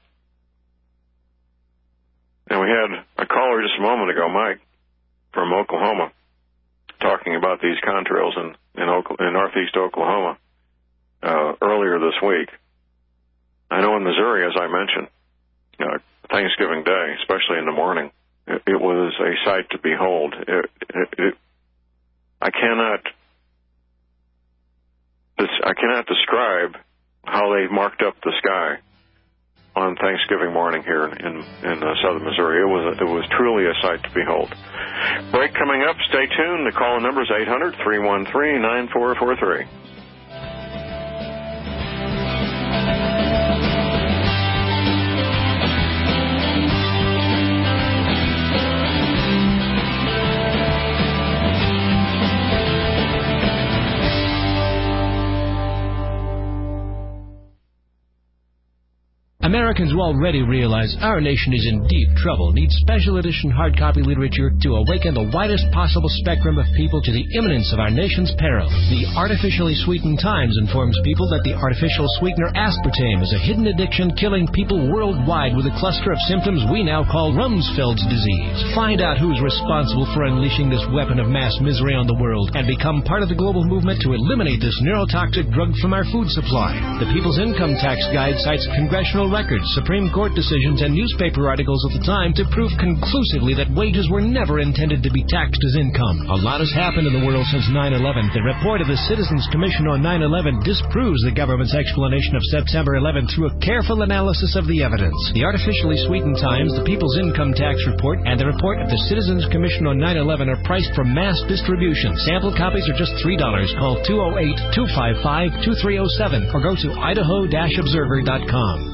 And we had a caller just a moment ago, Mike, from Oklahoma, talking about these contrails in, in, Oklahoma, in northeast Oklahoma uh, earlier this week. I know in Missouri, as I mentioned, uh, Thanksgiving Day, especially in the morning, it, it was a sight to behold. It, it, it, I cannot, I cannot describe how they marked up the sky on Thanksgiving morning here in in uh, southern Missouri. It was it was truly a sight to behold. Break coming up. Stay tuned. The call number is eight hundred, three one three, nine four four three. Americans will already realize our nation is in deep trouble, needs special edition hard copy literature to awaken the widest possible spectrum of people to the imminence of our nation's peril. The Artificially Sweetened Times informs people that the artificial sweetener aspartame is a hidden addiction killing people worldwide with a cluster of symptoms we now call Rumsfeld's disease. Find out who's responsible for unleashing this weapon of mass misery on the world and become part of the global movement to eliminate this neurotoxic drug from our food supply. The People's Income Tax Guide cites congressional records, Supreme Court decisions, and newspaper articles of the time to prove conclusively that wages were never intended to be taxed as income. A lot has happened in the world since nine eleven. The report of the Citizens Commission on nine eleven disproves the government's explanation of September eleventh through a careful analysis of the evidence. The Artificially Sweetened Times, the People's Income Tax Report, and the report of the Citizens Commission on nine eleven are priced for mass distribution. Sample copies are just three dollars. Call two oh eight, two five five, two three oh seven or go to idaho dash observer dot com.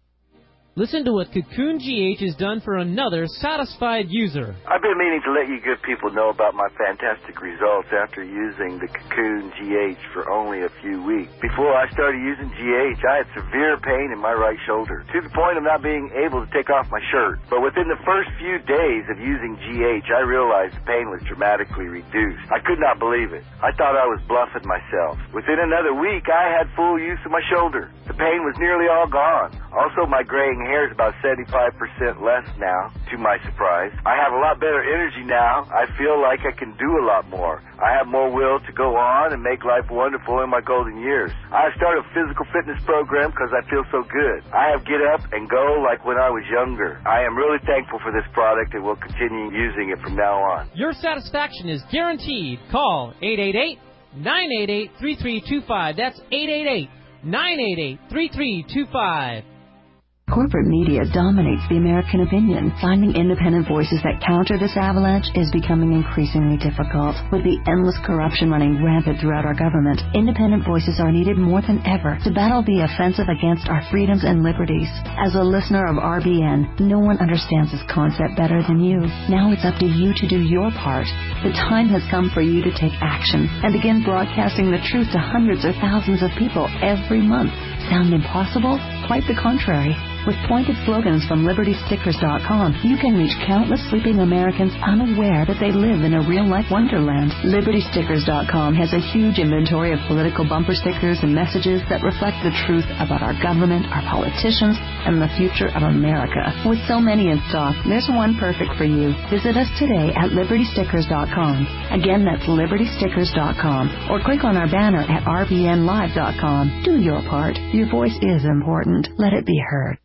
Listen to what Cocoon G H has done for another satisfied user. I've been meaning to let you good people know about my fantastic results after using the Cocoon G H for only a few weeks. Before I started using G H, I had severe pain in my right shoulder, to the point of not being able to take off my shirt. But within the first few days of using G H, I realized the pain was dramatically reduced. I could not believe it. I thought I was bluffing myself. Within another week, I had full use of my shoulder. The pain was nearly all gone. Also, my graying hair is about seventy-five percent less now, to my surprise. I have a lot better energy now. I feel like I can do a lot more. I have more will to go on and make life wonderful in my golden years. I have started a physical fitness program because I feel so good. I have get up and go like when I was younger. I am really thankful for this product and will continue using it from now on. Your satisfaction is guaranteed. Call eight eight eight, nine eight eight, three three two five. That's eight eight eight, nine eight eight, three three two five. Corporate media dominates the American opinion. Finding independent voices that counter this avalanche is becoming increasingly difficult. With the endless corruption running rampant throughout our government, independent voices are needed more than ever to battle the offensive against our freedoms and liberties. As a listener of R B N, no one understands this concept better than you. Now it's up to you to do your part. The time has come for you to take action and begin broadcasting the truth to hundreds or thousands of people every month. Sound impossible? Quite the contrary. With pointed slogans from Liberty Stickers dot com, you can reach countless sleeping Americans unaware that they live in a real-life wonderland. Liberty Stickers dot com has a huge inventory of political bumper stickers and messages that reflect the truth about our government, our politicians, and the future of America. With so many in stock, there's one perfect for you. Visit us today at Liberty Stickers dot com. Again, that's Liberty Stickers dot com. Or click on our banner at R B N Live dot com. Do your part. Your voice is important. Let it be heard.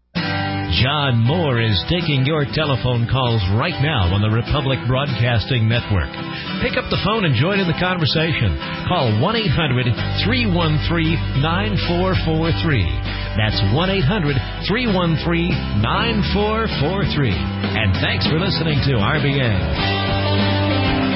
John Moore is taking your telephone calls right now on the Republic Broadcasting Network. Pick up the phone and join in the conversation. Call one eight hundred, three one three, nine four four three. That's one eight hundred, three one three, nine four four three. And thanks for listening to R B N.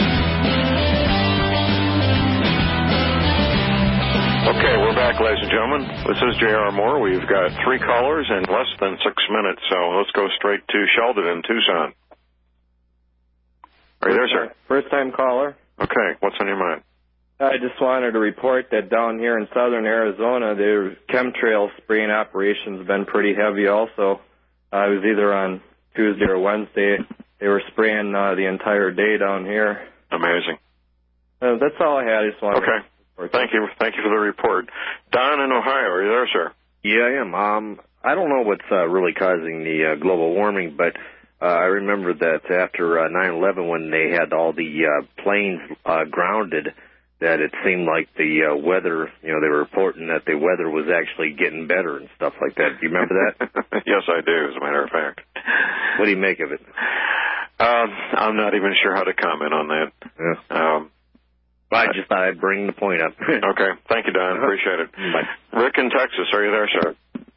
Okay, we're back, ladies and gentlemen. This is J R. Moore. We've got three callers in less than six minutes, so let's go straight to Sheldon in Tucson. Are you there, sir? First-time caller. Okay, what's on your mind? I just wanted to report that down here in southern Arizona, the chemtrail spraying operations have been pretty heavy also. Uh, it was either on Tuesday or Wednesday. They were spraying uh, the entire day down here. Amazing. Uh, that's all I had. I just wanted Okay. to... Thank you. Thank you for the report. Don in Ohio, are you there, sir? Yeah, I am. Um, I don't know what's uh, really causing the uh, global warming, but uh, I remember that after uh, nine eleven, when they had all the uh, planes uh, grounded, that it seemed like the uh, weather, you know, they were reporting that the weather was actually getting better and stuff like that. Do you remember that? Yes, I do, as a matter of fact. What do you make of it? Um, I'm not even sure how to comment on that. Yeah. Um, I just thought I'd bring the point up. Okay. Thank you, Don. Appreciate it. Bye. Rick in Texas, are you there, sir?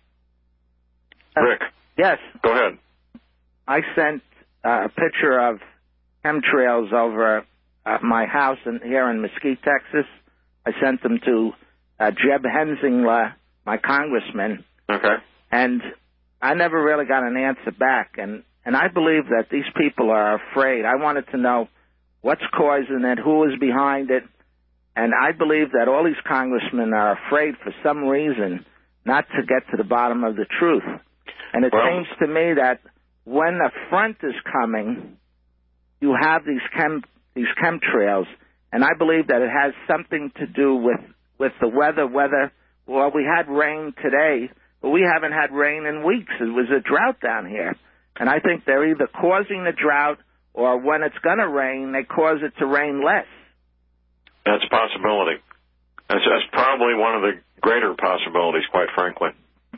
Rick. Yes. Go ahead. I sent uh, a picture of chemtrails over at my house in, here in Mesquite, Texas. I sent them to uh, Jeb Hensingler, my congressman. Okay. And I never really got an answer back. And, and I believe that these people are afraid. I wanted to know what's causing it, who is behind it. And I believe that all these congressmen are afraid for some reason not to get to the bottom of the truth. And it well, seems to me that when a front is coming, you have these chem these chemtrails, and I believe that it has something to do with, with the weather. Weather, well, we had rain today, but we haven't had rain in weeks. It was a drought down here. And I think they're either causing the drought or when it's going to rain, they cause it to rain less. That's a possibility. That's, that's probably one of the greater possibilities, quite frankly.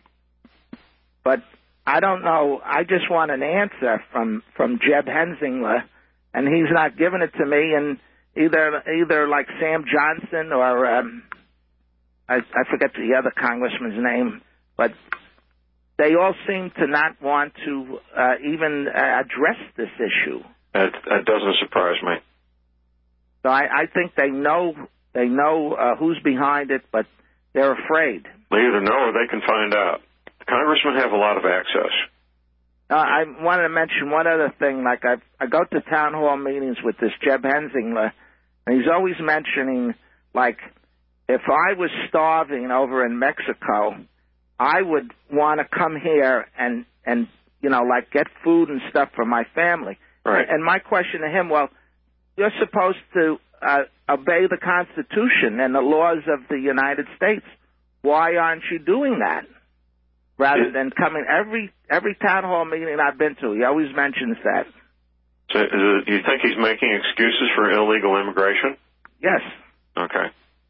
But I don't know. I just want an answer from, from Jeb Hensingler, and he's not giving it to me. And either either like Sam Johnson or um, I, I forget the other congressman's name, but they all seem to not want to uh, even uh, address this issue. That, that doesn't surprise me. So I, I think they know they know uh, who's behind it, but they're afraid. They either know or they can find out. Congressmen have a lot of access. Uh, I wanted to mention one other thing. Like I, I go to town hall meetings with this Jeb Hensingler, and he's always mentioning, like, if I was starving over in Mexico, I would want to come here and, and you know, like get food and stuff for my family. Right. And my question to him, well, you're supposed to uh, obey the Constitution and the laws of the United States. Why aren't you doing that? Rather than coming every every town hall meeting I've been to, he always mentions that. So, uh, do you think he's making excuses for illegal immigration? Yes. Okay.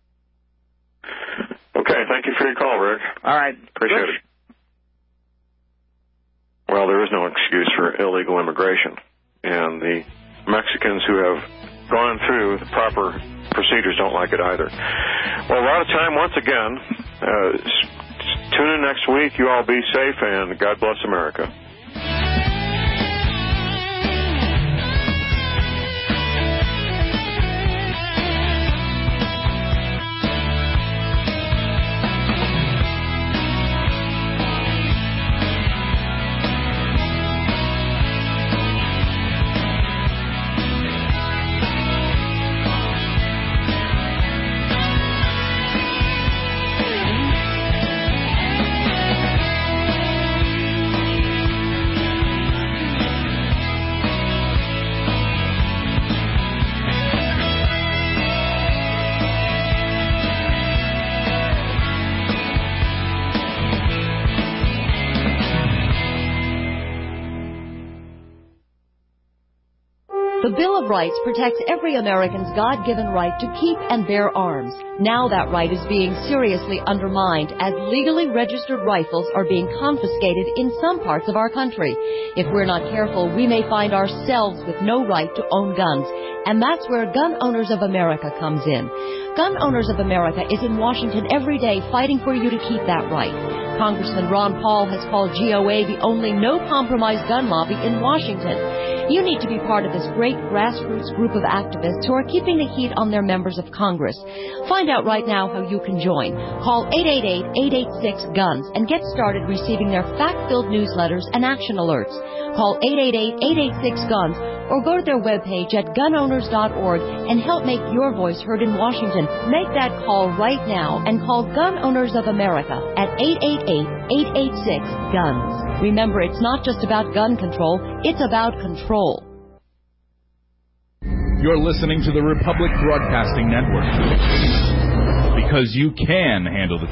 Okay, thank you for your call, Rick. All right. Appreciate Rich. it. Well, there is no excuse for illegal immigration. And the Mexicans who have gone through the proper procedures don't like it either. Well, we're out of time once again. Uh, tune in next week. You all be safe, and God bless America. The Bill of Rights protects every American's God-given right to keep and bear arms. Now that right is being seriously undermined as legally registered rifles are being confiscated in some parts of our country. If we're not careful, we may find ourselves with no right to own guns. And that's where Gun Owners of America comes in. Gun Owners of America is in Washington every day fighting for you to keep that right. Congressman Ron Paul has called G O A the only no-compromise gun lobby in Washington. You need to be part of this great grassroots group of activists who are keeping the heat on their members of Congress. Find out right now how you can join. Call eight eight eight, eight eight six, GUNS and get started receiving their fact-filled newsletters and action alerts. Call eight eight eight, eight eight six, GUNS or go to their webpage at gun owners dot org and help make your voice heard in Washington. Make that call right now and call Gun Owners of America at eight eight eight, eight eight six, GUNS. Remember, it's not just about gun control, it's about control. You're listening to the Republic Broadcasting Network. Because you can handle the